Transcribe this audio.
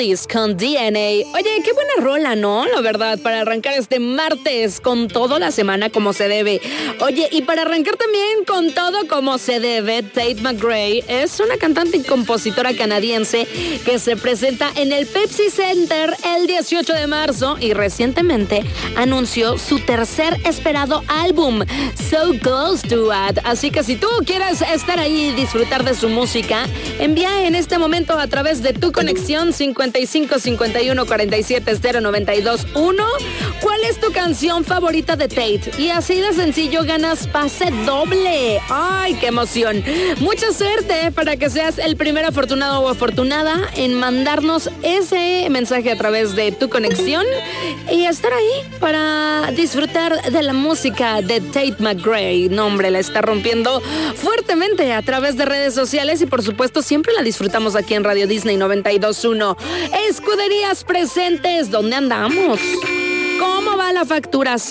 Otis con DNA. Oye, qué buena rola, ¿no? La verdad, para arrancar este martes con toda la semana como se debe. Oye, y para arrancar también con todo como se debe, Tate McRae es una cantante y compositora canadiense que se presenta en el Pepsi Center el 18 de marzo y recientemente anunció su tercer esperado álbum, So Close to It. Así que si tú quieres estar ahí y disfrutar de su música, envía en este momento a través de tu conexión 55 51 47 092 1 cuál es tu canción favorita de Tate. Y así de sencillo ganas pase doble. ¡Ay, qué emoción! Mucha suerte para que seas el primer afortunado o afortunada en mandarnos ese mensaje a través de tu conexión y estar ahí para disfrutar de la música de Tate McRae. No, hombre, la está rompiendo fuertemente a través de redes sociales y por supuesto siempre la disfrutamos aquí en Radio Disney 92.1. Escuderías Presentes, ¿dónde andamos? ¿Cómo va la facturación?